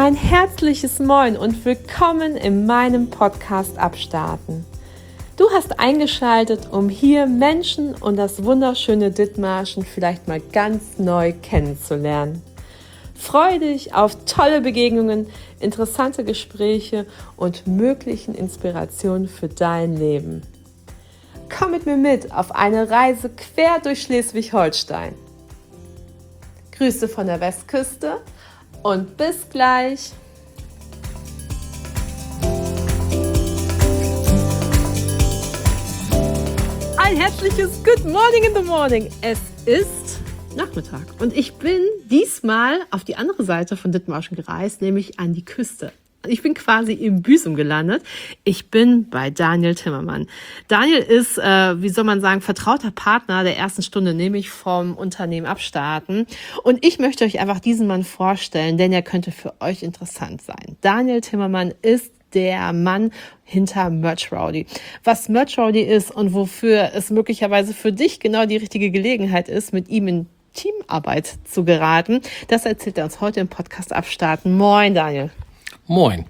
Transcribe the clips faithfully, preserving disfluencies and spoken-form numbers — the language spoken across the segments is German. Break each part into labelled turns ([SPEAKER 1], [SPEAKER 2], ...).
[SPEAKER 1] Ein herzliches Moin und willkommen in meinem Podcast Abstarten. Du hast eingeschaltet, um hier Menschen und das wunderschöne Dithmarschen vielleicht mal ganz neu kennenzulernen. Freue dich auf tolle Begegnungen, interessante Gespräche und möglichen Inspirationen für dein Leben. Komm mit mir mit auf eine Reise quer durch Schleswig-Holstein. Grüße von der Westküste und bis gleich. Ein herzliches Good Morning in the Morning. Es ist Nachmittag und ich bin diesmal auf die andere Seite von Dithmarschen gereist, nämlich an die Küste. Ich bin quasi im Büsum gelandet. Ich bin bei Daniel Timmermann. Daniel ist, äh, wie soll man sagen, vertrauter Partner der ersten Stunde, nämlich vom Unternehmen Abstarten. Und ich möchte euch einfach diesen Mann vorstellen, denn er könnte für euch interessant sein. Daniel Timmermann ist der Mann hinter Merch Rowdy. Was Merch Rowdy ist und wofür es möglicherweise für dich genau die richtige Gelegenheit ist, mit ihm in Teamarbeit zu geraten, das erzählt er uns heute im Podcast Abstarten. Moin, Daniel.
[SPEAKER 2] Moin.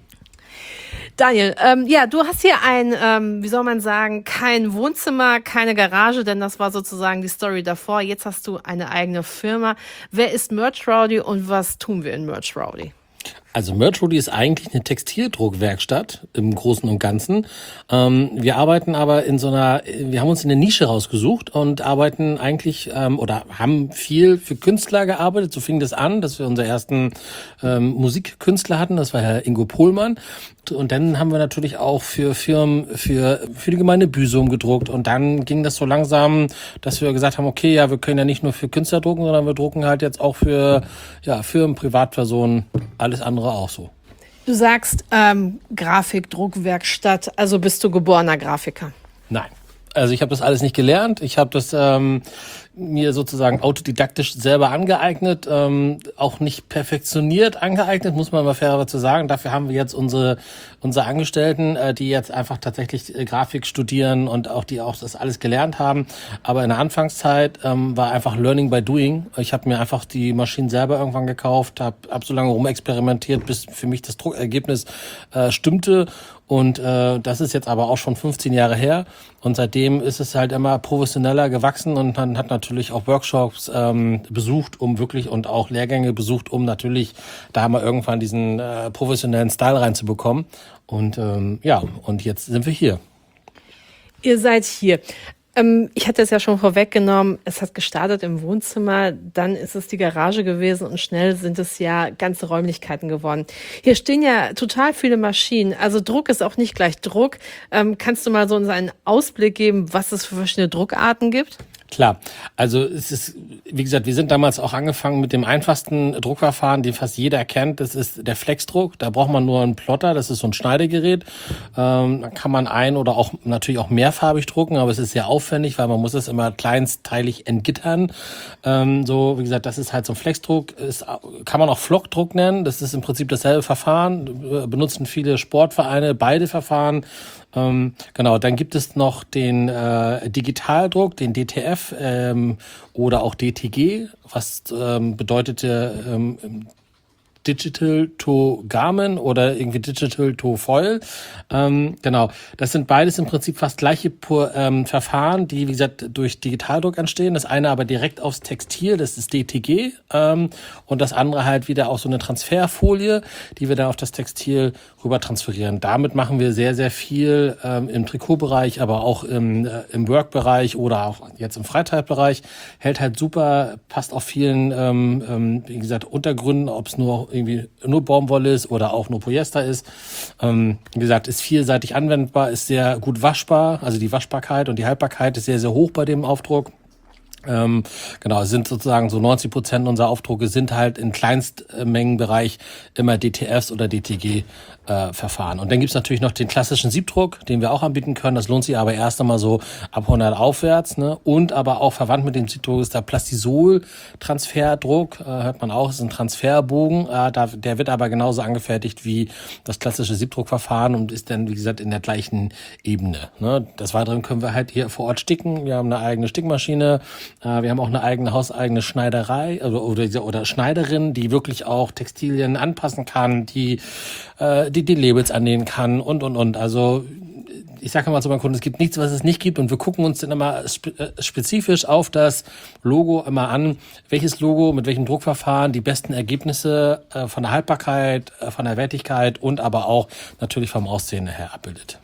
[SPEAKER 1] Daniel, ähm, ja, du hast hier ein, ähm, wie soll man sagen, kein Wohnzimmer, keine Garage, denn das war sozusagen die Story davor. Jetzt hast du eine eigene Firma. Wer ist Merch Rowdy und was tun wir in Merch Rowdy?
[SPEAKER 2] Also Merch Rowdy ist eigentlich eine Textildruckwerkstatt im Großen und Ganzen. Ähm, wir arbeiten aber in so einer, wir haben uns eine Nische rausgesucht und arbeiten eigentlich ähm, oder haben viel für Künstler gearbeitet. So fing das an, dass wir unseren ersten ähm, Musikkünstler hatten. Das war Herr Ingo Pohlmann. Und dann haben wir natürlich auch für Firmen, für für die Gemeinde Büsum gedruckt. Und dann ging das so langsam, dass wir gesagt haben, okay, ja, wir können ja nicht nur für Künstler drucken, sondern wir drucken halt jetzt auch für ja Firmen, Privatpersonen, alles andere auch so.
[SPEAKER 1] Du sagst ähm, Grafik, Druckwerkstatt, also bist du geborener Grafiker?
[SPEAKER 2] Nein. Also ich habe das alles nicht gelernt. Ich habe das ähm, mir sozusagen autodidaktisch selber angeeignet, ähm, auch nicht perfektioniert angeeignet, muss man mal fairerweise sagen. Dafür haben wir jetzt unsere unsere Angestellten, äh, die jetzt einfach tatsächlich äh, Grafik studieren und auch die auch das alles gelernt haben. Aber in der Anfangszeit ähm, war einfach Learning by Doing. Ich habe mir einfach die Maschinen selber irgendwann gekauft, habe hab so lange rumexperimentiert, bis für mich das Druckergebnis äh, stimmte. Und äh, das ist jetzt aber auch schon fünfzehn Jahre her. Und seitdem ist es halt immer professioneller gewachsen und man hat natürlich auch Workshops ähm, besucht, um wirklich und auch Lehrgänge besucht, um natürlich da mal irgendwann diesen äh, professionellen Style reinzubekommen. Und ähm, ja, und jetzt sind wir hier.
[SPEAKER 1] Ihr seid hier. Ähm, ich hatte es ja schon vorweggenommen, es hat gestartet im Wohnzimmer, dann ist es die Garage gewesen und schnell sind es ja ganze Räumlichkeiten geworden. Hier stehen ja total viele Maschinen, also Druck ist auch nicht gleich Druck. Ähm, kannst du mal so uns einen Ausblick geben, was es für verschiedene Druckarten gibt?
[SPEAKER 2] Klar, also es ist, wie gesagt, wir sind damals auch angefangen mit dem einfachsten Druckverfahren, den fast jeder kennt. Das ist der Flexdruck. Da braucht man nur einen Plotter, das ist so ein Schneidegerät. Ähm, dann kann man ein- oder auch natürlich auch mehrfarbig drucken, aber es ist sehr aufwendig, weil man muss es immer kleinsteilig entgittern. Ähm, so, wie gesagt, das ist halt so ein Flexdruck. Ist, kann man auch Flockdruck nennen. Das ist im Prinzip dasselbe Verfahren. Benutzen viele Sportvereine beide Verfahren. Ähm, genau, dann gibt es noch den äh, Digitaldruck, den D T F ähm, oder auch D T G, was ähm, bedeutete ähm, Digital to Garment oder irgendwie Digital to Foil. Ähm, genau, das sind beides im Prinzip fast gleiche ähm, Verfahren, die, wie gesagt, durch Digitaldruck entstehen. Das eine aber direkt aufs Textil, das ist D T G. Ähm, und das andere halt wieder auf so eine Transferfolie, die wir dann auf das Textil rüber transferieren. Damit machen wir sehr, sehr viel ähm, im Trikotbereich, aber auch im, äh, im Workbereich oder auch jetzt im Freizeitbereich. Hält halt super, passt auf vielen, ähm, ähm, wie gesagt, Untergründen, ob es nur irgendwie nur Baumwolle ist oder auch nur Polyester ist. Ähm, wie gesagt, ist vielseitig anwendbar, ist sehr gut waschbar. Also die Waschbarkeit und die Haltbarkeit ist sehr, sehr hoch bei dem Aufdruck. Ähm, genau, es sind sozusagen so neunzig Prozent unserer Aufdrucke sind halt im Kleinstmengenbereich immer D T Fs oder D T G äh, Verfahren. Und dann gibt's natürlich noch den klassischen Siebdruck, den wir auch anbieten können. Das lohnt sich aber erst einmal so ab hundert aufwärts. Ne? Und aber auch verwandt mit dem Siebdruck ist der Plastisol-Transferdruck. Äh, hört man auch, ist ein Transferbogen. Äh, da, der wird aber genauso angefertigt wie das klassische Siebdruckverfahren und ist dann, wie gesagt, in der gleichen Ebene. Ne? Des Weiteren können wir halt hier vor Ort sticken. Wir haben eine eigene Stickmaschine. Äh, wir haben auch eine eigene hauseigene Schneiderei oder, oder, oder Schneiderin, die wirklich auch Textilien anpassen kann, die äh, die, die Labels annähen kann und, und, und. Also ich sage mal zu meinen Kunden, es gibt nichts, was es nicht gibt und wir gucken uns dann immer spe- äh, spezifisch auf das Logo immer an, welches Logo mit welchem Druckverfahren die besten Ergebnisse äh, von der Haltbarkeit, äh, von der Wertigkeit und aber auch natürlich vom Aussehen her abbildet.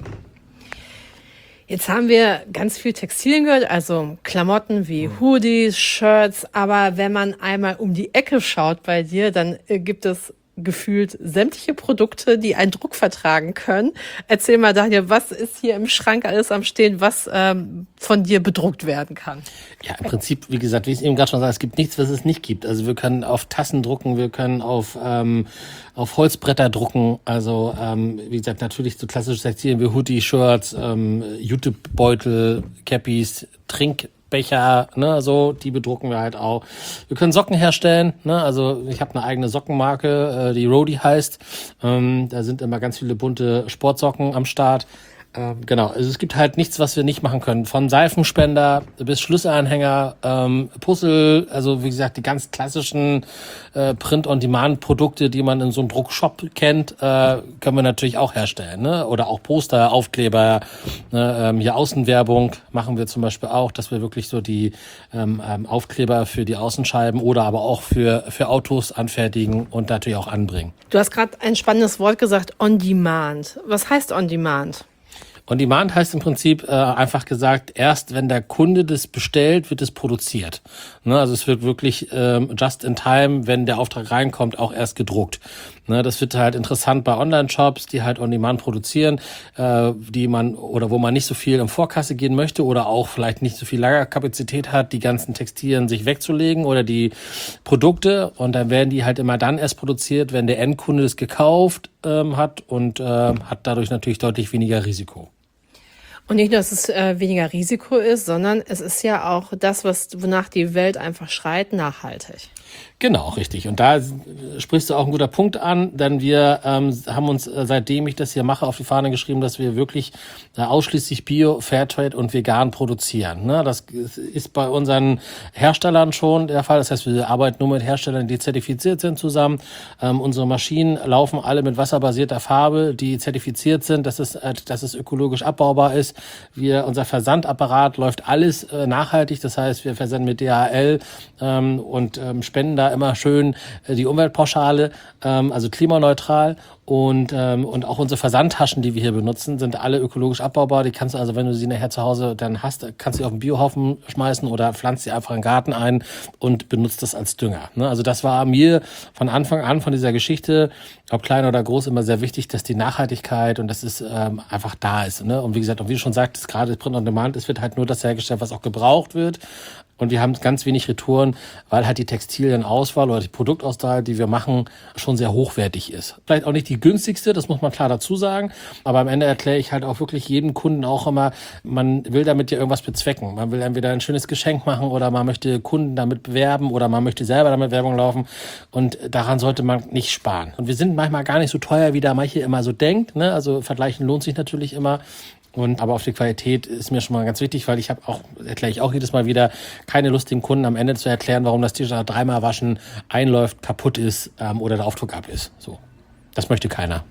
[SPEAKER 1] Jetzt haben wir ganz viel Textilien gehört, also Klamotten wie Hoodies, Shirts, aber wenn man einmal um die Ecke schaut bei dir, dann äh, gibt es gefühlt sämtliche Produkte, die einen Druck vertragen können. Erzähl mal, Daniel, was ist hier im Schrank alles am Stehen, was ähm, von dir bedruckt werden kann?
[SPEAKER 2] Ja, im Prinzip, wie gesagt, wie ich es eben gerade schon sagte, es gibt nichts, was es nicht gibt. Also wir können auf Tassen drucken, wir können auf ähm, auf Holzbretter drucken. Also ähm, wie gesagt, natürlich so klassische Textilien wie Hoodie, Shirts, ähm, YouTube-Beutel, Cappies, Trink Becher, ne, so, die bedrucken wir halt auch. Wir können Socken herstellen, ne, also ich habe eine eigene Sockenmarke, äh, die Rody heißt. Ähm, da sind immer ganz viele bunte Sportsocken am Start. Ähm, genau, also es gibt halt nichts, was wir nicht machen können. Von Seifenspender bis Schlüsselanhänger, ähm, Puzzle, also wie gesagt, die ganz klassischen äh, Print-on-Demand-Produkte, die man in so einem Druckshop kennt, äh, können wir natürlich auch herstellen. Ne? Oder auch Poster, Aufkleber, ne? ähm, hier Außenwerbung machen wir zum Beispiel auch, dass wir wirklich so die ähm, ähm, Aufkleber für die Außenscheiben oder aber auch für, für Autos anfertigen und natürlich auch anbringen.
[SPEAKER 1] Du hast gerade ein spannendes Wort gesagt, On-Demand. Was heißt On-Demand?
[SPEAKER 2] On-Demand heißt im Prinzip äh, einfach gesagt, erst wenn der Kunde das bestellt, wird es produziert. Ne, also es wird wirklich ähm, just in time, wenn der Auftrag reinkommt, auch erst gedruckt. Ne, das wird halt interessant bei Online-Shops, die halt On-Demand produzieren, äh, die man oder wo man nicht so viel in Vorkasse gehen möchte oder auch vielleicht nicht so viel Lagerkapazität hat, die ganzen Textilien sich wegzulegen oder die Produkte. Und dann werden die halt immer dann erst produziert, wenn der Endkunde das gekauft ähm, hat und äh, hat dadurch natürlich deutlich weniger Risiko.
[SPEAKER 1] Und nicht nur, dass es äh, weniger Risiko ist, sondern es ist ja auch das, was wonach die Welt einfach schreit, nachhaltig.
[SPEAKER 2] Genau, richtig. Und da sprichst du auch einen guter Punkt an, denn wir ähm, haben uns, äh, seitdem ich das hier mache, auf die Fahne geschrieben, dass wir wirklich äh, ausschließlich Bio, Fairtrade und vegan produzieren. Ne? Das ist bei unseren Herstellern schon der Fall. Das heißt, wir arbeiten nur mit Herstellern, die zertifiziert sind zusammen. Ähm, unsere Maschinen laufen alle mit wasserbasierter Farbe, die zertifiziert sind, dass es, äh, dass es ökologisch abbaubar ist. Wir, unser Versandapparat läuft alles äh, nachhaltig. Das heißt, wir versenden mit D H L ähm, und ähm, spenden da immer schön äh, die Umweltpauschale, ähm, also klimaneutral. Und, ähm, und auch unsere Versandtaschen, die wir hier benutzen, sind alle ökologisch abbaubar. Die kannst du also, wenn du sie nachher zu Hause dann hast, kannst du sie auf den Biohaufen schmeißen oder pflanzt sie einfach in den Garten ein und benutzt das als Dünger. Ne? Also das war mir von Anfang an von dieser Geschichte, ob klein oder groß, immer sehr wichtig, dass die Nachhaltigkeit und dass es ähm, einfach da ist. Ne? Und wie gesagt, und wie du schon sagtest, gerade Print on Demand, es wird halt nur das hergestellt, was auch gebraucht wird. Und wir haben ganz wenig Retouren, weil halt die Textilienauswahl oder die Produktauswahl, die wir machen, schon sehr hochwertig ist. Vielleicht auch nicht die günstigste, das muss man klar dazu sagen. Aber am Ende erkläre ich halt auch wirklich jedem Kunden auch immer, man will damit ja irgendwas bezwecken. Man will entweder ein schönes Geschenk machen oder man möchte Kunden damit bewerben oder man möchte selber damit Werbung laufen. Und daran sollte man nicht sparen. Und wir sind manchmal gar nicht so teuer, wie da manche immer so denkt. Ne? Also vergleichen lohnt sich natürlich immer. Und aber auf die Qualität ist mir schon mal ganz wichtig, weil ich habe auch, erkläre ich auch jedes Mal wieder, keine Lust dem Kunden am Ende zu erklären, warum das T-Shirt dreimal waschen, einläuft, kaputt ist ähm, oder der Aufdruck ab ist. So, das möchte keiner.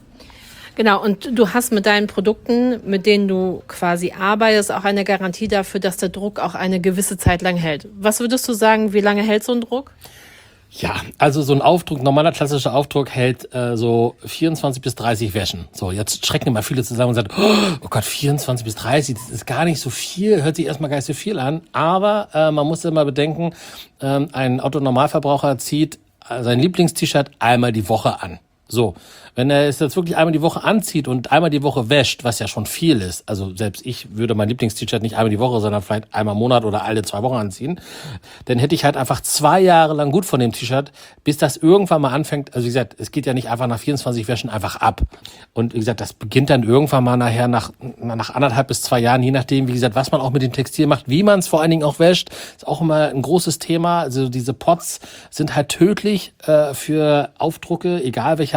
[SPEAKER 1] Genau, und du hast mit deinen Produkten, mit denen du quasi arbeitest, auch eine Garantie dafür, dass der Druck auch eine gewisse Zeit lang hält. Was würdest du sagen, wie lange hält so ein Druck?
[SPEAKER 2] Ja, also so ein Aufdruck, normaler klassischer Aufdruck hält äh, so vierundzwanzig bis dreißig Wäschen. So, jetzt schrecken immer viele zusammen und sagen, oh Gott, vierundzwanzig bis dreißig, das ist gar nicht so viel, hört sich erstmal gar nicht so viel an. Aber äh, man muss immer bedenken, äh, ein Autonormalverbraucher zieht sein Lieblingst-T-Shirt einmal die Woche an. So, wenn er es jetzt wirklich einmal die Woche anzieht und einmal die Woche wäscht, was ja schon viel ist, also selbst ich würde mein Lieblingst-T-Shirt nicht einmal die Woche, sondern vielleicht einmal im Monat oder alle zwei Wochen anziehen, dann hätte ich halt einfach zwei Jahre lang gut von dem T-Shirt, bis das irgendwann mal anfängt, also wie gesagt, es geht ja nicht einfach nach vierundzwanzig Wäschen einfach ab. Und wie gesagt, das beginnt dann irgendwann mal nachher nach, nach anderthalb bis zwei Jahren, je nachdem, wie gesagt, was man auch mit dem Textil macht, wie man es vor allen Dingen auch wäscht, ist auch immer ein großes Thema. Also diese Pots sind halt tödlich äh, für Aufdrucke, egal welcher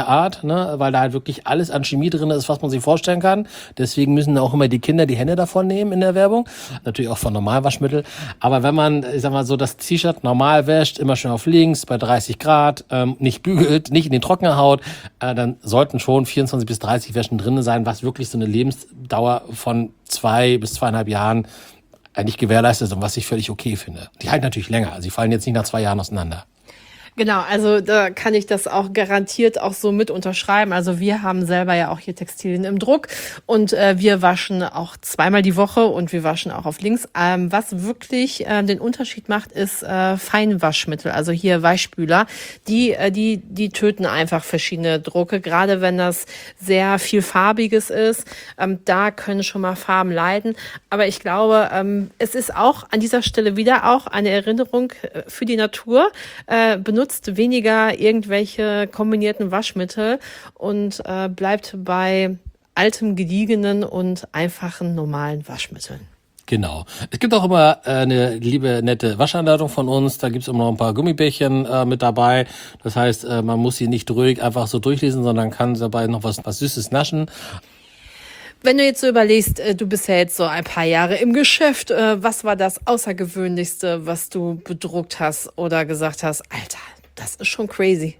[SPEAKER 2] der Art, ne, weil da halt wirklich alles an Chemie drin ist, was man sich vorstellen kann. Deswegen müssen auch immer die Kinder die Hände davon nehmen in der Werbung. Natürlich auch von Normalwaschmittel. Aber wenn man, ich sag mal so, das T-Shirt normal wäscht, immer schön auf links, bei dreißig Grad, ähm, nicht bügelt, nicht in den Trockner haut, äh, dann sollten schon vierundzwanzig bis dreißig Wäschen drin sein, was wirklich so eine Lebensdauer von zwei bis zweieinhalb Jahren eigentlich gewährleistet ist und was ich völlig okay finde. Die halten natürlich länger, also die fallen jetzt nicht nach zwei Jahren auseinander.
[SPEAKER 1] Genau, also da kann ich das auch garantiert auch so mit unterschreiben. Also wir haben selber ja auch hier Textilien im Druck und äh, wir waschen auch zweimal die Woche und wir waschen auch auf links. Ähm, was wirklich äh, den Unterschied macht, ist äh, Feinwaschmittel, also hier Weichspüler. Die, äh, die, die töten einfach verschiedene Drucke, gerade wenn das sehr viel farbiges ist. Ähm, da können schon mal Farben leiden. Aber ich glaube, ähm, es ist auch an dieser Stelle wieder auch eine Erinnerung für die Natur. Äh, benutzt weniger irgendwelche kombinierten Waschmittel und äh, bleibt bei altem, gediegenen und einfachen, normalen Waschmitteln.
[SPEAKER 2] Genau. Es gibt auch immer äh, eine liebe, nette Waschanleitung von uns. Da gibt's immer noch ein paar Gummibärchen äh, mit dabei. Das heißt, äh, man muss sie nicht ruhig einfach so durchlesen, sondern kann dabei noch was, was Süßes naschen.
[SPEAKER 1] Wenn du jetzt so überlegst, du bist ja jetzt so ein paar Jahre im Geschäft, was war das Außergewöhnlichste, was du bedruckt hast oder gesagt hast, Alter, das ist schon crazy?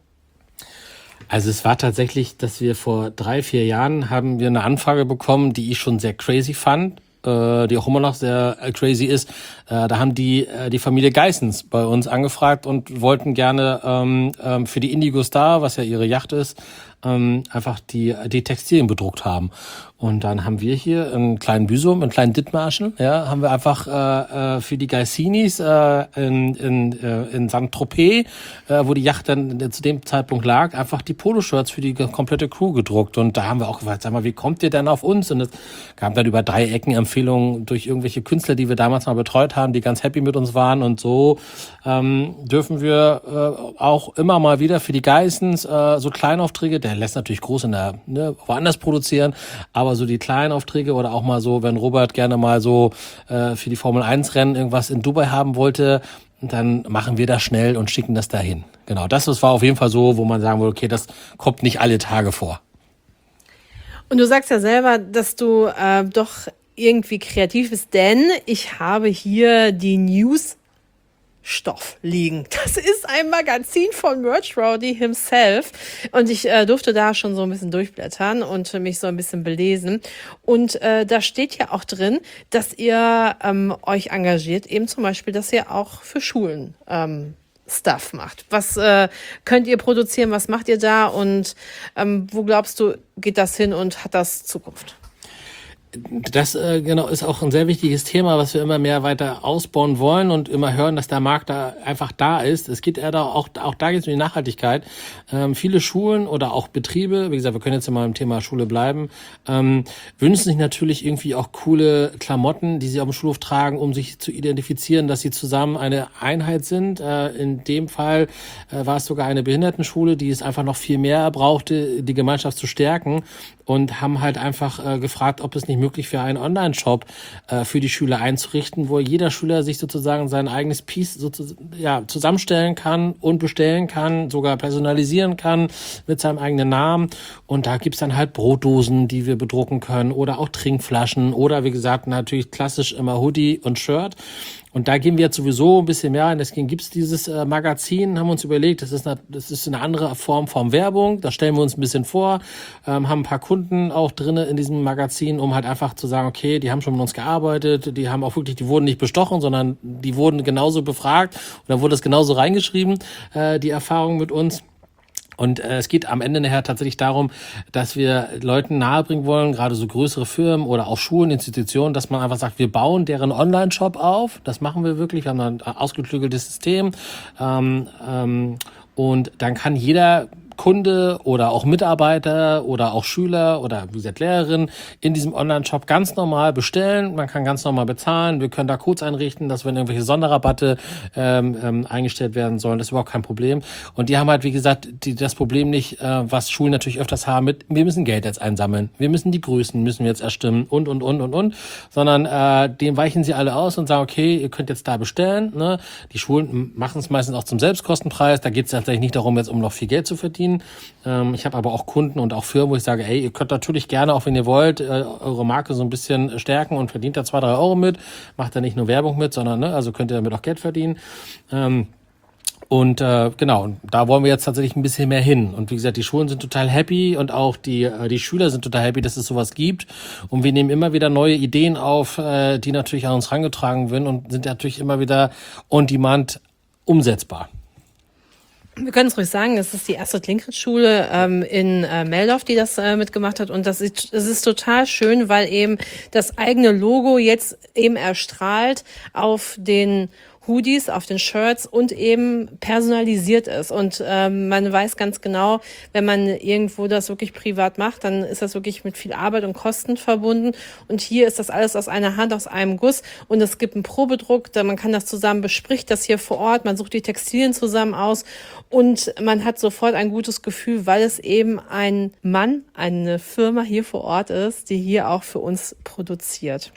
[SPEAKER 2] Also es war tatsächlich, dass wir vor drei, vier Jahren haben wir eine Anfrage bekommen, die ich schon sehr crazy fand, äh, die auch immer noch sehr crazy ist. Äh, da haben die äh, die Familie Geissens bei uns angefragt und wollten gerne ähm, ähm, für die Indigo Star, was ja ihre Yacht ist, ähm, einfach die die Textilien bedruckt haben. Und dann haben wir hier einen kleinen Büsum, einen kleinen Dithmarschen, ja, haben wir einfach äh, äh, für die Geissinis äh, in in äh, in Saint-Tropez, äh, wo die Yacht dann zu dem Zeitpunkt lag, einfach die Poloshirts für die komplette Crew gedruckt. Und da haben wir auch gefragt, sag mal, wie kommt ihr denn auf uns? Und es kam dann über drei Ecken Empfehlungen durch irgendwelche Künstler, die wir damals mal betreut haben, die ganz happy mit uns waren. Und so ähm, dürfen wir äh, auch immer mal wieder für die Geissens äh, so Kleinaufträge, der lässt natürlich groß in der, ne, woanders produzieren, aber so die kleinen Aufträge oder auch mal so, wenn Robert gerne mal so äh, für die Formel eins Rennen irgendwas in Dubai haben wollte, dann machen wir das schnell und schicken das dahin. Genau, das, das war auf jeden Fall so, wo man sagen würde, okay, das kommt nicht alle Tage vor.
[SPEAKER 1] Und du sagst ja selber, dass du äh, doch irgendwie kreativ bist, denn ich habe hier die News Stoff liegen. Das ist ein Magazin von Merch Rowdy himself und ich äh, durfte da schon so ein bisschen durchblättern und mich so ein bisschen belesen und äh, da steht ja auch drin, dass ihr ähm, euch engagiert, eben zum Beispiel, dass ihr auch für Schulen ähm, Stuff macht. Was äh, könnt ihr produzieren, was macht ihr da und ähm, wo glaubst du, geht das hin und hat das Zukunft?
[SPEAKER 2] Das äh, genau ist auch ein sehr wichtiges Thema, was wir immer mehr weiter ausbauen wollen und immer hören, dass der Markt da einfach da ist. Es geht eher da auch auch da geht es um die Nachhaltigkeit. Ähm, viele Schulen oder auch Betriebe, wie gesagt, wir können jetzt mal im Thema Schule bleiben, ähm, wünschen sich natürlich irgendwie auch coole Klamotten, die sie auf dem Schulhof tragen, um sich zu identifizieren, dass sie zusammen eine Einheit sind. Äh, in dem Fall äh, war es sogar eine Behindertenschule, die es einfach noch viel mehr brauchte, die Gemeinschaft zu stärken. Und haben halt einfach äh, gefragt, ob es nicht möglich wäre, einen Online-Shop äh, für die Schüler einzurichten, wo jeder Schüler sich sozusagen sein eigenes Piece sozusagen, ja, zusammenstellen kann und bestellen kann, sogar personalisieren kann mit seinem eigenen Namen. Und da gibt's dann halt Brotdosen, die wir bedrucken können oder auch Trinkflaschen oder wie gesagt natürlich klassisch immer Hoodie und Shirt. Und da gehen wir jetzt sowieso ein bisschen mehr ein. Deswegen gibt's dieses äh, Magazin, haben wir uns überlegt, das ist, eine, das ist eine andere Form von Werbung. Da stellen wir uns ein bisschen vor, ähm, haben ein paar Kunden auch drinne in diesem Magazin, um halt einfach zu sagen, okay, die haben schon mit uns gearbeitet, die haben auch wirklich, die wurden nicht bestochen, sondern die wurden genauso befragt und dann wurde es genauso reingeschrieben, äh, die Erfahrung mit uns. Und äh, es geht am Ende nachher tatsächlich darum, dass wir Leuten nahebringen wollen, gerade so größere Firmen oder auch Schulen, Institutionen, dass man einfach sagt, wir bauen deren Online-Shop auf. Das machen wir wirklich. Wir haben ein ausgeklügeltes System. Ähm, ähm, und dann kann jeder Kunde oder auch Mitarbeiter oder auch Schüler oder wie gesagt Lehrerin in diesem Online-Shop ganz normal bestellen. Man kann ganz normal bezahlen. Wir können da Codes einrichten, dass wenn irgendwelche Sonderrabatte ähm, ähm, eingestellt werden sollen, das ist überhaupt kein Problem. Und die haben halt, wie gesagt, die, das Problem nicht, äh, was Schulen natürlich öfters haben mit, wir müssen Geld jetzt einsammeln. Wir müssen die Größen, müssen wir jetzt erstimmen und, und, und, und, und. Sondern äh, dem weichen sie alle aus und sagen, okay, ihr könnt jetzt da bestellen. Ne? Die Schulen machen es meistens auch zum Selbstkostenpreis. Da geht es tatsächlich nicht darum, jetzt um noch viel Geld zu verdienen. bedienen. Ähm, ich habe aber auch Kunden und auch Firmen, wo ich sage, ey, ihr könnt natürlich gerne, auch wenn ihr wollt, äh, eure Marke so ein bisschen stärken und verdient da zwei, drei Euro mit. Macht da nicht nur Werbung mit, sondern, ne, also könnt ihr damit auch Geld verdienen. Ähm, Und äh, genau, da wollen wir jetzt tatsächlich ein bisschen mehr hin. Und wie gesagt, die Schulen sind total happy und auch die äh, die Schüler sind total happy, dass es sowas gibt. Und wir nehmen immer wieder neue Ideen auf, äh, die natürlich an uns herangetragen werden und sind natürlich immer wieder on demand umsetzbar.
[SPEAKER 1] Wir können es ruhig sagen, es ist die erste Linkrit-Schule ähm, in äh, Meldorf, die das äh, mitgemacht hat. Und das ist, das ist total schön, weil eben das eigene Logo jetzt eben erstrahlt auf den Hoodies, auf den Shirts und eben personalisiert ist. Und ähm, man weiß ganz genau, wenn man irgendwo das wirklich privat macht, dann ist das wirklich mit viel Arbeit und Kosten verbunden. Und hier ist das alles aus einer Hand, aus einem Guss. Und es gibt einen Probedruck, da man kann das zusammen bespricht, das hier vor Ort, man sucht die Textilien zusammen aus und man hat sofort ein gutes Gefühl, weil es eben ein Mann, eine Firma hier vor Ort ist, die hier auch für uns produziert.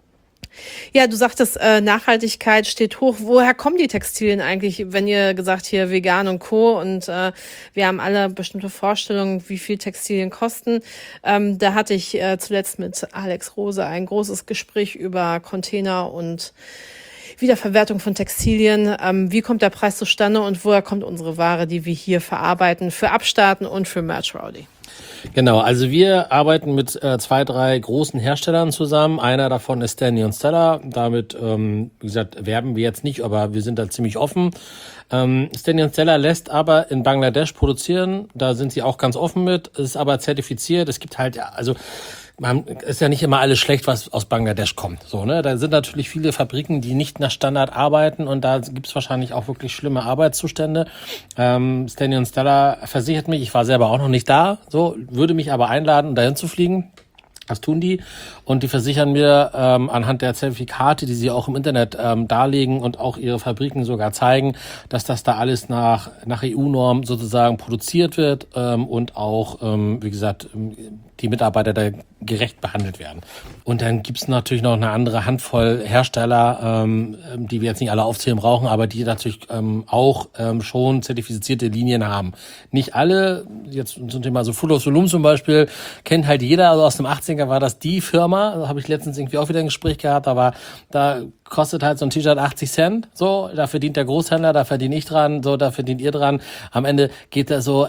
[SPEAKER 1] Ja, du sagtest, äh, Nachhaltigkeit steht hoch. Woher kommen die Textilien eigentlich, wenn ihr gesagt hier vegan und Co. und äh, wir haben alle bestimmte Vorstellungen, wie viel Textilien kosten. Ähm, da hatte ich äh, zuletzt mit Alex Rose ein großes Gespräch über Container und Wiederverwertung von Textilien. Ähm, wie kommt der Preis zustande und woher kommt unsere Ware, die wir hier verarbeiten für Abstaaten und für Merch Rowdy?
[SPEAKER 2] Genau, also wir arbeiten mit äh, zwei, drei großen Herstellern zusammen. Einer davon ist Stanley und Stella. Damit, ähm, wie gesagt, werben wir jetzt nicht, aber wir sind da ziemlich offen. Ähm, Stanley und Stella lässt aber in Bangladesch produzieren. Da sind sie auch ganz offen mit. Es ist aber zertifiziert. Es gibt halt, ja, also man ist ja nicht immer alles schlecht, was aus Bangladesch kommt. So, ne? Da sind natürlich viele Fabriken, die nicht nach Standard arbeiten und da gibt's wahrscheinlich auch wirklich schlimme Arbeitszustände. Ähm, Stanley und Stella versichert mich, ich war selber auch noch nicht da, so, würde mich aber einladen, dahin zu fliegen. Das tun die und die versichern mir ähm, anhand der Zertifikate, die sie auch im Internet ähm, darlegen und auch ihre Fabriken sogar zeigen, dass das da alles nach nach E U-Norm sozusagen produziert wird ähm, und auch, ähm, wie gesagt, die Mitarbeiter da gerecht behandelt werden. Und dann gibt's natürlich noch eine andere Handvoll Hersteller, ähm, die wir jetzt nicht alle aufzählen brauchen, aber die natürlich ähm, auch ähm, schon zertifizierte Linien haben. Nicht alle, jetzt zum Thema so Full of Volume zum Beispiel, kennt halt jeder, also aus dem achtziger war das die Firma, da habe ich letztens irgendwie auch wieder ein Gespräch gehabt, aber da kostet halt so ein T-Shirt achtzig Cent, so, da verdient der Großhändler, da verdiene ich dran, so, da verdient ihr dran. Am Ende geht das so,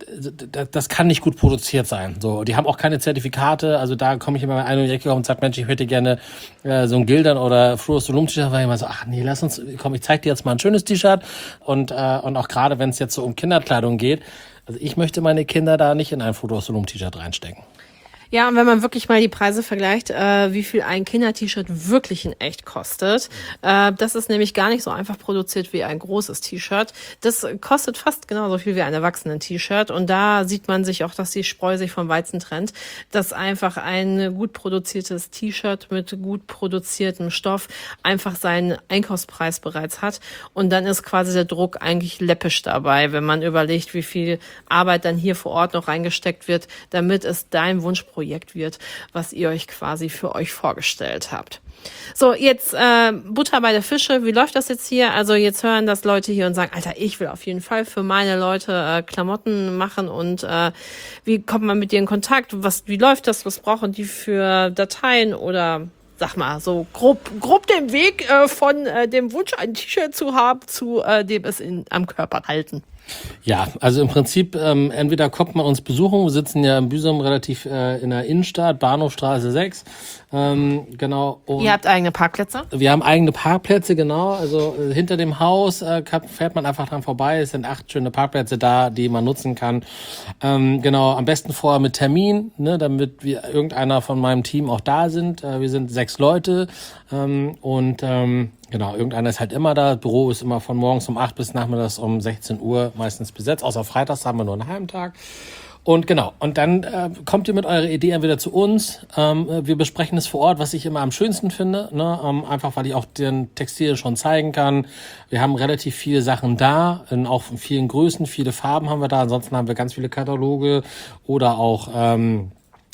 [SPEAKER 2] das kann nicht gut produziert sein, so. Die haben auch keine Zertifikate, also da komme ich immer mal ein und die Ecke und sage, Mensch, ich hätte gerne äh, so ein Gildern oder Fluor Solum T-Shirt, weil ich immer so, ach nee, lass uns, komm, ich zeig dir jetzt mal ein schönes T-Shirt und äh, und auch gerade, wenn es jetzt so um Kinderkleidung geht, also ich möchte meine Kinder da nicht in ein Fluor Solum T-Shirt reinstecken.
[SPEAKER 1] Ja, und wenn man wirklich mal die Preise vergleicht, äh, wie viel ein Kinder-T-Shirt wirklich in echt kostet, äh, das ist nämlich gar nicht so einfach produziert wie ein großes T-Shirt. Das kostet fast genauso viel wie ein Erwachsenen-T-Shirt und da sieht man sich auch, dass die Spreu sich vom Weizen trennt, dass einfach ein gut produziertes T-Shirt mit gut produziertem Stoff einfach seinen Einkaufspreis bereits hat und dann ist quasi der Druck eigentlich läppisch dabei, wenn man überlegt, wie viel Arbeit dann hier vor Ort noch reingesteckt wird, damit es dein Wunschprojekt Projekt wird, was ihr euch quasi für euch vorgestellt habt. So, jetzt äh, Butter bei der Fische. Wie läuft das jetzt hier? Also jetzt hören das Leute hier und sagen, Alter, ich will auf jeden Fall für meine Leute äh, Klamotten machen und äh, wie kommt man mit dir in Kontakt? Was, wie läuft das? Was brauchen die für Dateien oder sag mal, so grob, grob den Weg äh, von äh, dem Wunsch, ein T-Shirt zu haben, zu äh, dem es in, am Körper halten?
[SPEAKER 2] Ja, also im Prinzip, ähm, entweder kommt man uns besuchen, wir sitzen ja in Büsum relativ äh, in der Innenstadt, Bahnhofstraße sechs, ähm, genau. Und
[SPEAKER 1] ihr habt eigene Parkplätze?
[SPEAKER 2] Wir haben eigene Parkplätze, genau, also äh, hinter dem Haus äh, kann, fährt man einfach dran vorbei, es sind acht schöne Parkplätze da, die man nutzen kann. Ähm, genau, am besten vorher mit Termin, ne, damit wir irgendeiner von meinem Team auch da sind. Äh, wir sind sechs Leute ähm, und ähm, genau, irgendeiner ist halt immer da. Das Büro ist immer von morgens um acht bis nachmittags um sechzehn Uhr meistens besetzt. Außer freitags haben wir nur einen halben Tag. Und genau, und dann äh, kommt ihr mit eurer Idee entweder zu uns. Ähm, wir besprechen es vor Ort, was ich immer am schönsten finde. Ne? Ähm, einfach, weil ich auch den Textil schon zeigen kann. Wir haben relativ viele Sachen da, in auch in vielen Größen, viele Farben haben wir da. Ansonsten haben wir ganz viele Kataloge oder auch... Ähm,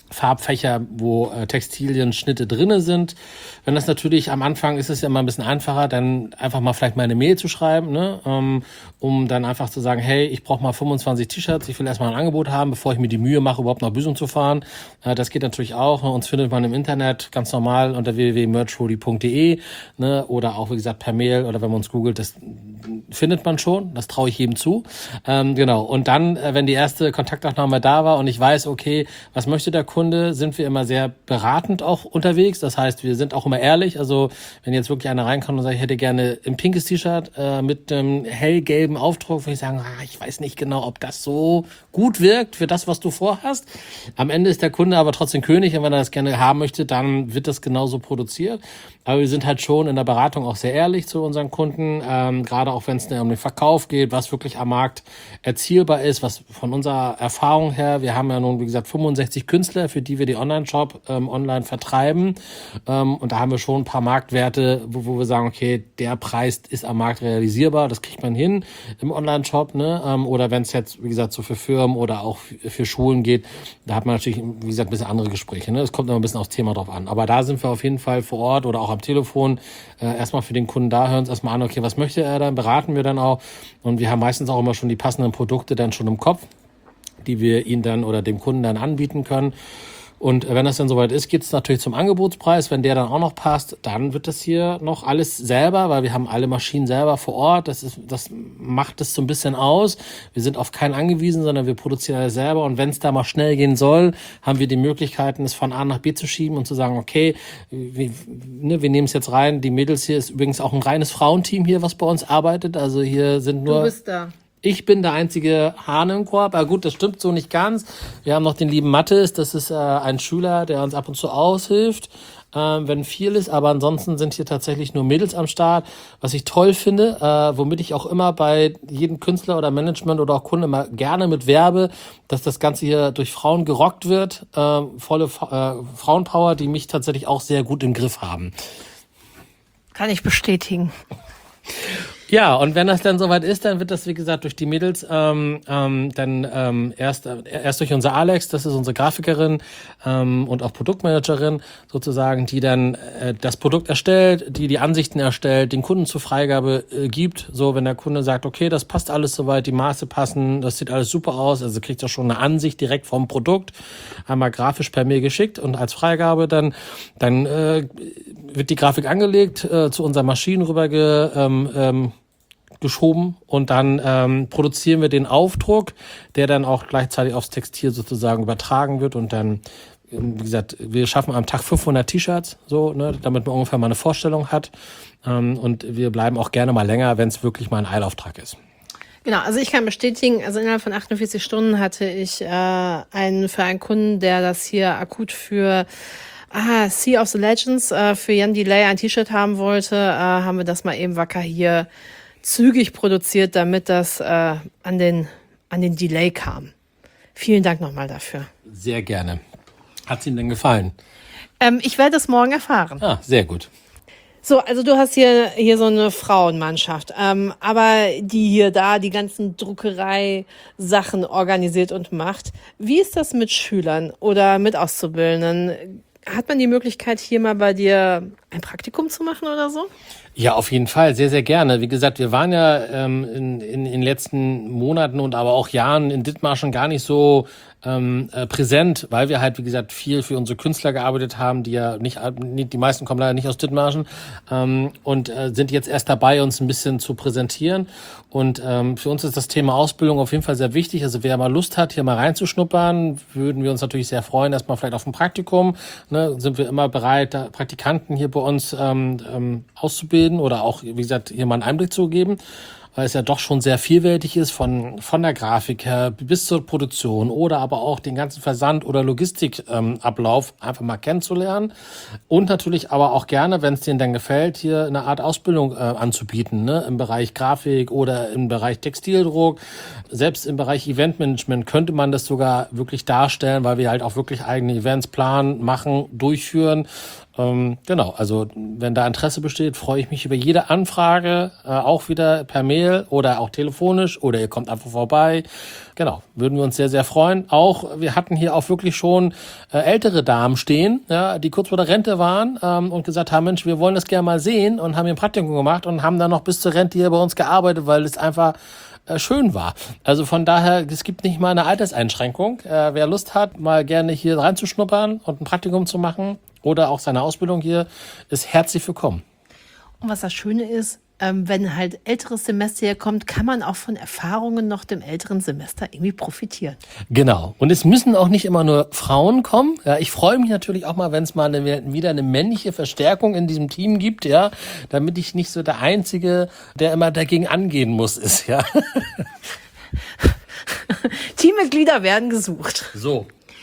[SPEAKER 2] Farbfächer, wo äh, Textilienschnitte drinne sind. Wenn das natürlich am Anfang ist es ja immer ein bisschen einfacher, dann einfach mal vielleicht mal eine Mail zu schreiben, ne, ähm, um dann einfach zu sagen, hey, ich brauche mal fünfundzwanzig T-Shirts, ich will erstmal ein Angebot haben, bevor ich mir die Mühe mache, überhaupt nach Büsum zu fahren. Äh, das geht natürlich auch. Ne? Uns findet man im Internet ganz normal unter w w w punkt merchroadie punkt d e, ne, oder auch, wie gesagt, per Mail oder wenn man uns googelt, das findet man schon. Das traue ich jedem zu. Ähm, genau. Und dann, äh, wenn die erste Kontaktaufnahme da war und ich weiß, okay, was möchte der Kunde, sind wir immer sehr beratend auch unterwegs. Das heißt, wir sind auch immer ehrlich. Also wenn jetzt wirklich einer reinkommt und sagt, ich hätte gerne ein pinkes T-Shirt äh, mit einem hellgelben Aufdruck, würde ich sagen, ah, ich weiß nicht genau, ob das so gut wirkt für das, was du vorhast. Am Ende ist der Kunde aber trotzdem König und wenn er das gerne haben möchte, dann wird das genauso produziert. Aber wir sind halt schon in der Beratung auch sehr ehrlich zu unseren Kunden, ähm, gerade auch wenn es um den Verkauf geht, was wirklich am Markt erzielbar ist, was von unserer Erfahrung her, wir haben ja nun, wie gesagt, fünfundsechzig Künstler, für die wir die Online-Shop ähm, online vertreiben, ähm, und da haben wir schon ein paar Marktwerte, wo, wo wir sagen, okay, der Preis ist am Markt realisierbar, das kriegt man hin im Online-Shop, ne? ähm, oder wenn es jetzt, wie gesagt, so für Firmen oder auch für, für Schulen geht, da hat man natürlich, wie gesagt, ein bisschen andere Gespräche, ne? Es kommt immer ein bisschen aufs Thema drauf an, aber da sind wir auf jeden Fall vor Ort oder auch am Telefon äh, erstmal für den Kunden da, hören uns erstmal an, okay, was möchte er dann, beraten wir dann auch und wir haben meistens auch immer schon die passenden Produkte dann schon im Kopf, die wir ihnen dann oder dem Kunden dann anbieten können. Und wenn das dann soweit ist, geht es natürlich zum Angebotspreis. Wenn der dann auch noch passt, dann wird das hier noch alles selber, weil wir haben alle Maschinen selber vor Ort. Das ist, das macht es so ein bisschen aus. Wir sind auf keinen angewiesen, sondern wir produzieren alles selber. Und wenn es da mal schnell gehen soll, haben wir die Möglichkeiten, es von A nach B zu schieben und zu sagen, okay, wir, ne, wir nehmen es jetzt rein. Die Mädels hier ist übrigens auch ein reines Frauenteam hier, was bei uns arbeitet. Also hier sind nur...
[SPEAKER 1] Du bist da.
[SPEAKER 2] Ich bin der einzige Hahn im Korb. Aber gut, das stimmt so nicht ganz. Wir haben noch den lieben Mathis. Das ist äh, ein Schüler, der uns ab und zu aushilft, äh, wenn viel ist. Aber ansonsten sind hier tatsächlich nur Mädels am Start. Was ich toll finde, äh, womit ich auch immer bei jedem Künstler oder Management oder auch Kunde mal gerne mit werbe, dass das Ganze hier durch Frauen gerockt wird. Äh, volle äh, Frauenpower, die mich tatsächlich auch sehr gut im Griff haben.
[SPEAKER 1] Kann ich bestätigen.
[SPEAKER 2] Ja, und wenn das dann soweit ist, dann wird das, wie gesagt, durch die Mädels ähm, ähm, dann ähm, erst erst durch unser Alex, das ist unsere Grafikerin ähm, und auch Produktmanagerin sozusagen, die dann äh, das Produkt erstellt, die die Ansichten erstellt, den Kunden zur Freigabe äh, gibt. So, wenn der Kunde sagt, okay, das passt alles soweit, die Maße passen, das sieht alles super aus, also kriegt er schon eine Ansicht direkt vom Produkt, einmal grafisch per Mail geschickt und als Freigabe dann dann äh, wird die Grafik angelegt, äh, zu unseren Maschinen rüber ge, ähm, ähm, geschoben und dann ähm, produzieren wir den Aufdruck, der dann auch gleichzeitig aufs Textil sozusagen übertragen wird und dann, wie gesagt, wir schaffen am Tag fünfhundert T-Shirts, so, ne, damit man ungefähr mal eine Vorstellung hat, ähm, und wir bleiben auch gerne mal länger, wenn es wirklich mal ein Eilauftrag ist.
[SPEAKER 1] Genau, also ich kann bestätigen, also innerhalb von achtundvierzig Stunden hatte ich äh, einen für einen Kunden, der das hier akut für ah, Sea of the Legends äh, für Jan Delay ein T-Shirt haben wollte, äh, haben wir das mal eben wacker hier zügig produziert, damit das äh, an den an den Delay kam. Vielen Dank nochmal dafür.
[SPEAKER 2] Sehr gerne. Hat es Ihnen denn gefallen?
[SPEAKER 1] Ähm, ich werde es morgen erfahren.
[SPEAKER 2] Ah, sehr gut.
[SPEAKER 1] So, also du hast hier hier so eine Frauenmannschaft, ähm, aber die hier da die ganzen Druckerei-Sachen organisiert und macht. Wie ist das mit Schülern oder mit Auszubildenden? Hat man die Möglichkeit, hier mal bei dir ein Praktikum zu machen oder so?
[SPEAKER 2] Ja, auf jeden Fall, sehr, sehr gerne. Wie gesagt, wir waren ja ähm, in, in, in den letzten Monaten und aber auch Jahren in Dithmarschen gar nicht so ähm, äh, präsent, weil wir halt, wie gesagt, viel für unsere Künstler gearbeitet haben, die ja nicht, die meisten kommen leider nicht aus Dithmarschen, ähm, und äh, sind jetzt erst dabei, uns ein bisschen zu präsentieren. Und ähm, für uns ist das Thema Ausbildung auf jeden Fall sehr wichtig. Also wer mal Lust hat, hier mal reinzuschnuppern, würden wir uns natürlich sehr freuen. Erstmal vielleicht auf ein Praktikum. Ne, sind wir immer bereit, da Praktikanten hier bei uns ähm, ähm, auszubilden oder auch, wie gesagt, hier mal einen Einblick zu geben, weil es ja doch schon sehr vielfältig ist, von von der Grafik her bis zur Produktion oder aber auch den ganzen Versand- oder Logistikablauf ähm, einfach mal kennenzulernen und natürlich aber auch gerne, wenn es denen dann gefällt, hier eine Art Ausbildung äh, anzubieten, ne? Im Bereich Grafik oder im Bereich Textildruck. Selbst im Bereich Eventmanagement könnte man das sogar wirklich darstellen, weil wir halt auch wirklich eigene Events planen, machen, durchführen. Ähm, genau, also wenn da Interesse besteht, freue ich mich über jede Anfrage, äh, auch wieder per Mail E-Mail oder auch telefonisch oder ihr kommt einfach vorbei. Genau, würden wir uns sehr, sehr freuen. Auch, wir hatten hier auch wirklich schon äh, ältere Damen stehen, ja, die kurz vor der Rente waren ähm, und gesagt haben, Mensch, wir wollen das gerne mal sehen und haben hier ein Praktikum gemacht und haben dann noch bis zur Rente hier bei uns gearbeitet, weil es einfach äh, schön war. Also von daher, es gibt nicht mal eine Alterseinschränkung. Äh, wer Lust hat, mal gerne hier reinzuschnuppern und ein Praktikum zu machen oder auch seine Ausbildung hier, ist herzlich willkommen.
[SPEAKER 1] Und was das Schöne ist, ähm, wenn halt älteres Semester hier kommt, kann man auch von Erfahrungen noch dem älteren Semester irgendwie profitieren.
[SPEAKER 2] Genau. Und es müssen auch nicht immer nur Frauen kommen. Ja, ich freue mich natürlich auch mal, wenn es mal eine, wieder eine männliche Verstärkung in diesem Team gibt, ja, damit ich nicht so der Einzige, der immer dagegen angehen muss, ist, ja.
[SPEAKER 1] Teammitglieder werden gesucht.
[SPEAKER 2] So.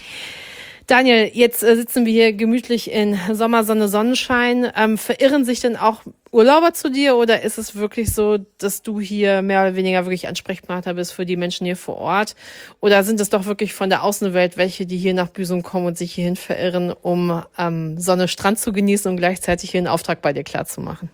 [SPEAKER 1] Daniel, jetzt äh, sitzen wir hier gemütlich in Sommersonne, Sonnenschein. Ähm, verirren sich denn auch Urlauber zu dir oder ist es wirklich so, dass du hier mehr oder weniger wirklich Ansprechpartner bist für die Menschen hier vor Ort? Oder sind es doch wirklich von der Außenwelt welche, die hier nach Büsum kommen und sich hierhin verirren, um ähm, Sonne, Strand zu genießen und gleichzeitig hier einen Auftrag bei dir klarzumachen?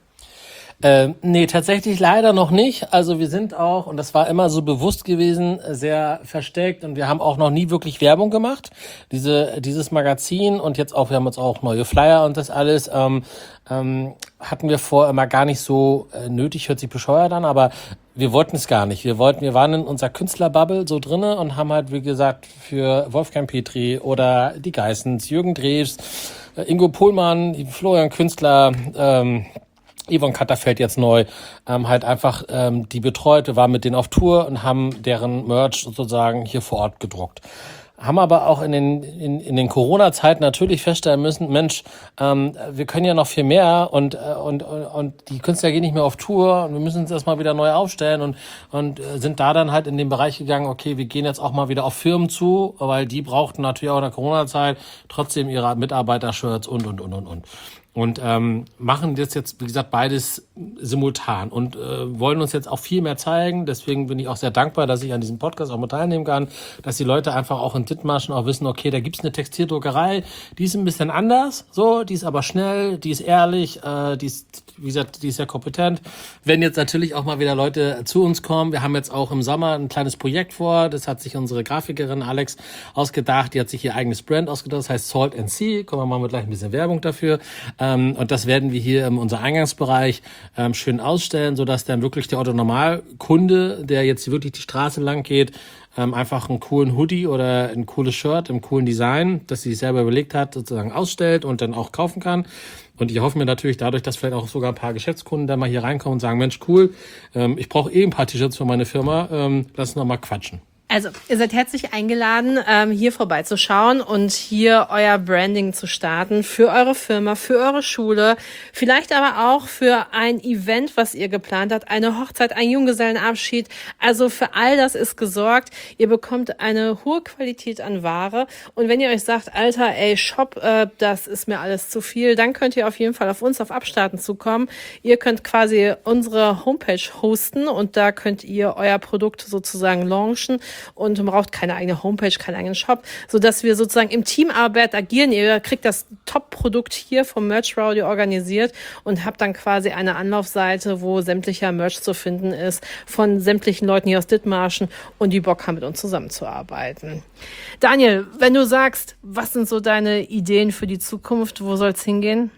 [SPEAKER 2] Ähm, nee, tatsächlich leider noch nicht. Also wir sind auch, und das war immer so bewusst gewesen, sehr versteckt und wir haben auch noch nie wirklich Werbung gemacht. Diese dieses Magazin und jetzt auch, wir haben jetzt auch neue Flyer und das alles, ähm, ähm, hatten wir vorher immer gar nicht so äh, nötig, hört sich bescheuert an, aber wir wollten es gar nicht. Wir wollten, wir waren in unserer Künstlerbubble so drinne und haben halt, wie gesagt, für Wolfgang Petri oder die Geissens, Jürgen Drews, äh, Ingo Pohlmann, Florian Künstler, ähm, Yvonne Katterfeld jetzt neu, ähm, halt einfach ähm, die betreut. Wir waren mit denen auf Tour und haben deren Merch sozusagen hier vor Ort gedruckt. Haben aber auch in den in, in den Corona-Zeiten natürlich feststellen müssen, Mensch, ähm, wir können ja noch viel mehr und äh, und und die Künstler gehen nicht mehr auf Tour und wir müssen uns erstmal wieder neu aufstellen und und äh, sind da dann halt in den Bereich gegangen, okay, wir gehen jetzt auch mal wieder auf Firmen zu, weil die brauchten natürlich auch in der Corona-Zeit trotzdem ihre Mitarbeiter-Shirts und und und und und. Und ähm, machen das jetzt, wie gesagt, beides simultan und äh, wollen uns jetzt auch viel mehr zeigen. Deswegen bin ich auch sehr dankbar, dass ich an diesem Podcast auch mit teilnehmen kann, dass die Leute einfach auch in Dithmarschen auch wissen, okay, da gibt's eine Textildruckerei, die ist ein bisschen anders, so, die ist aber schnell, die ist ehrlich, äh, die ist, wie gesagt, die ist sehr kompetent. Wenn jetzt natürlich auch mal wieder Leute zu uns kommen, wir haben jetzt auch im Sommer ein kleines Projekt vor, das hat sich unsere Grafikerin Alex ausgedacht, die hat sich ihr eigenes Brand ausgedacht, das heißt Salt and Sea, kommen wir mal mit gleich ein bisschen Werbung dafür. Ähm, und das werden wir hier in unserem Eingangsbereich ähm, schön ausstellen, sodass dann wirklich der Otto-Normal-Kunde, der jetzt wirklich die Straße lang geht, ähm, einfach einen coolen Hoodie oder ein cooles Shirt im coolen Design, das sie sich selber überlegt hat, sozusagen ausstellt und dann auch kaufen kann. Und ich hoffe mir natürlich dadurch, dass vielleicht auch sogar ein paar Geschäftskunden da mal hier reinkommen und sagen, Mensch, cool, ähm, ich brauche eh ein paar T-Shirts für meine Firma, ähm, lass uns noch mal quatschen.
[SPEAKER 1] Also, ihr seid herzlich eingeladen, ähm, hier vorbeizuschauen und hier euer Branding zu starten für eure Firma, für eure Schule, vielleicht aber auch für ein Event, was ihr geplant habt, eine Hochzeit, ein Junggesellenabschied. Also für all das ist gesorgt. Ihr bekommt eine hohe Qualität an Ware und wenn ihr euch sagt, Alter, ey, Shop, äh, das ist mir alles zu viel, dann könnt ihr auf jeden Fall auf uns auf Abstarten zukommen. Ihr könnt quasi unsere Homepage hosten und da könnt ihr euer Produkt sozusagen launchen. Und braucht keine eigene Homepage, keinen eigenen Shop, sodass wir sozusagen im Teamarbeit agieren. Ihr kriegt das Top-Produkt hier vom Merch Radio organisiert und habt dann quasi eine Anlaufseite, wo sämtlicher Merch zu finden ist von sämtlichen Leuten hier aus Dithmarschen und die Bock haben, mit uns zusammenzuarbeiten. Daniel, wenn du sagst, was sind so deine Ideen für die Zukunft, wo soll es hingehen?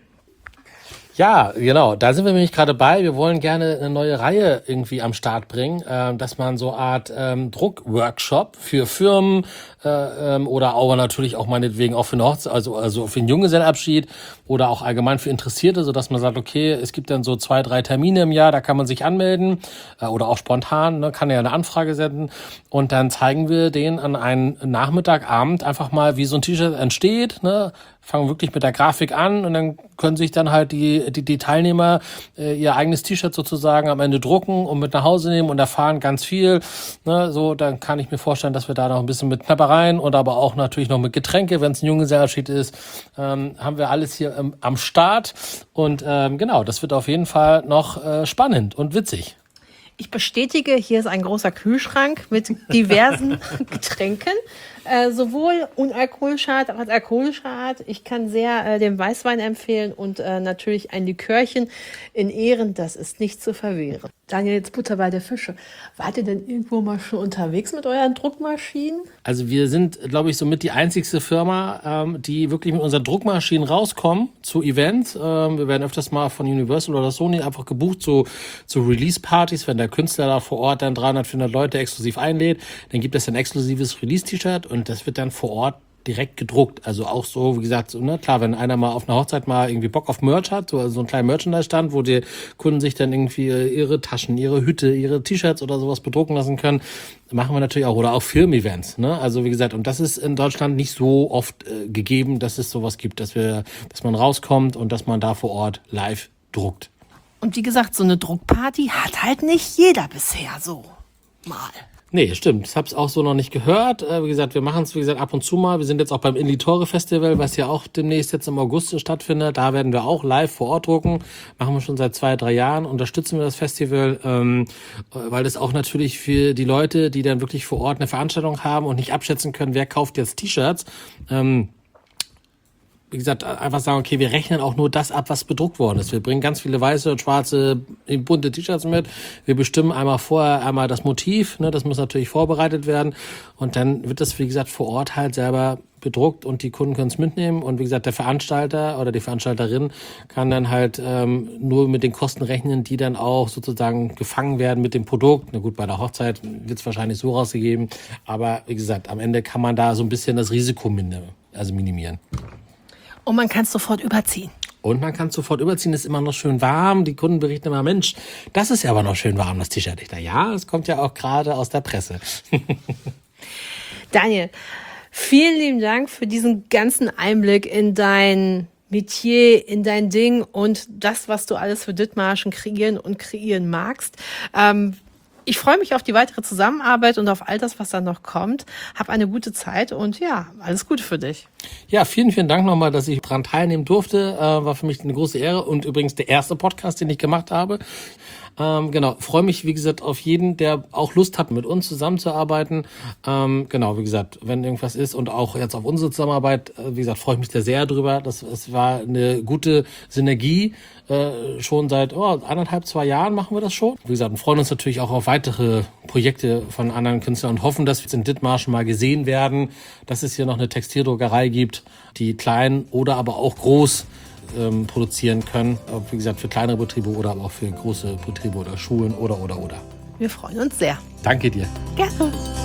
[SPEAKER 2] Ja, genau. Da sind wir nämlich gerade bei. Wir wollen gerne eine neue Reihe irgendwie am Start bringen, äh, dass man so eine Art ähm, Druckworkshop für Firmen äh, ähm, oder aber natürlich auch meinetwegen auch für eine Hochzeit, also also für einen Junggesellenabschied oder auch allgemein für Interessierte, so dass man sagt, okay, es gibt dann so zwei, drei Termine im Jahr, da kann man sich anmelden äh, oder auch spontan, ne, kann ja eine Anfrage senden und dann zeigen wir denen an einem Nachmittagabend einfach mal, wie so ein T-Shirt entsteht, ne, fangen wirklich mit der Grafik an und dann können sich dann halt die die, die Teilnehmer äh, ihr eigenes T-Shirt sozusagen am Ende drucken und mit nach Hause nehmen und erfahren ganz viel. Ne, so, dann kann ich mir vorstellen, dass wir da noch ein bisschen mit Knappereien und aber auch natürlich noch mit Getränke, wenn es ein Junggesellenabschied ist, ähm, haben wir alles hier ähm, am Start. Und ähm, genau, das wird auf jeden Fall noch äh, spannend und witzig.
[SPEAKER 1] Ich bestätige, hier ist ein großer Kühlschrank mit diversen Getränken. Äh, sowohl unalkoholischer Art als alkoholischer Art. Ich kann sehr äh, den Weißwein empfehlen und äh, natürlich ein Likörchen in Ehren, das ist nicht zu verwehren. Daniel, jetzt Butter bei der Fische. Wart ihr denn irgendwo mal schon unterwegs mit euren Druckmaschinen?
[SPEAKER 2] Also wir sind, glaube ich, somit die einzigste Firma, ähm, die wirklich mit unseren Druckmaschinen rauskommen zu Events. Ähm, wir werden öfters mal von Universal oder Sony einfach gebucht zu, zu Release-Partys, wenn der Künstler da vor Ort dann dreihundert, vierhundert Leute exklusiv einlädt. Dann gibt es ein exklusives Release-T-Shirt und das wird dann vor Ort direkt gedruckt. Also auch so, wie gesagt, so, ne, klar, wenn einer mal auf einer Hochzeit mal irgendwie Bock auf Merch hat, so, also so einen kleinen Merchandise-Stand, wo die Kunden sich dann irgendwie ihre Taschen, ihre Hüte, ihre T-Shirts oder sowas bedrucken lassen können, machen wir natürlich auch. Oder auch Firmen-Events, ne? Also wie gesagt, und das ist in Deutschland nicht so oft äh, gegeben, dass es sowas gibt, dass wir, dass man rauskommt und dass man da vor Ort live druckt.
[SPEAKER 1] Und wie gesagt, so eine Druckparty hat halt nicht jeder bisher so mal.
[SPEAKER 2] Nee, stimmt. Ich habe es auch so noch nicht gehört. Äh, wie gesagt, wir machen es, wie gesagt, ab und zu mal. Wir sind jetzt auch beim Inditore Festival, was ja auch demnächst jetzt im August stattfindet. Da werden wir auch live vor Ort drucken. Machen wir schon seit zwei, drei Jahren. Unterstützen wir das Festival, ähm, weil das auch natürlich für die Leute, die dann wirklich vor Ort eine Veranstaltung haben und nicht abschätzen können, wer kauft jetzt T-Shirts, ähm, wie gesagt, einfach sagen, okay, wir rechnen auch nur das ab, was bedruckt worden ist. Wir bringen ganz viele weiße und schwarze, bunte T-Shirts mit. Wir bestimmen einmal vorher einmal das Motiv, ne, das muss natürlich vorbereitet werden. Und dann wird das, wie gesagt, vor Ort halt selber bedruckt und die Kunden können es mitnehmen. Und wie gesagt, der Veranstalter oder die Veranstalterin kann dann halt ähm, nur mit den Kosten rechnen, die dann auch sozusagen gefangen werden mit dem Produkt. Na gut, bei der Hochzeit wird es wahrscheinlich so rausgegeben. Aber wie gesagt, am Ende kann man da so ein bisschen das Risiko mindern, also minimieren.
[SPEAKER 1] Und man kann es sofort überziehen.
[SPEAKER 2] Und man kann es sofort überziehen, ist immer noch schön warm. Die Kunden berichten immer, Mensch, das ist ja aber noch schön warm, das T-Shirt. Ich dachte, ja, es kommt ja auch gerade aus der Presse.
[SPEAKER 1] Daniel, vielen lieben Dank für diesen ganzen Einblick in dein Metier, in dein Ding und das, was du alles für Dithmarschen kreieren und kreieren magst. Ähm, Ich freue mich auf die weitere Zusammenarbeit und auf all das, was dann noch kommt. Hab eine gute Zeit und ja, alles Gute für dich.
[SPEAKER 2] Ja, vielen, vielen Dank nochmal, dass ich daran teilnehmen durfte. Äh, war für mich eine große Ehre und übrigens der erste Podcast, den ich gemacht habe. Ähm, genau, freue mich, wie gesagt, auf jeden, der auch Lust hat, mit uns zusammenzuarbeiten. Ähm, genau, wie gesagt, wenn irgendwas ist und auch jetzt auf unsere Zusammenarbeit, äh, wie gesagt, freue ich mich da sehr drüber. Das, es war eine gute Synergie. Äh, schon seit oh, anderthalb, zwei Jahren machen wir das schon. Wie gesagt, und freuen uns natürlich auch auf weitere Projekte von anderen Künstlern und hoffen, dass wir in Dithmarschen mal gesehen werden, dass es hier noch eine Textildruckerei gibt, die klein oder aber auch groß ähm, produzieren können. Wie gesagt, für kleinere Betriebe oder aber auch für große Betriebe oder Schulen oder, oder, oder.
[SPEAKER 1] Wir freuen uns sehr.
[SPEAKER 2] Danke dir.
[SPEAKER 1] Gerne.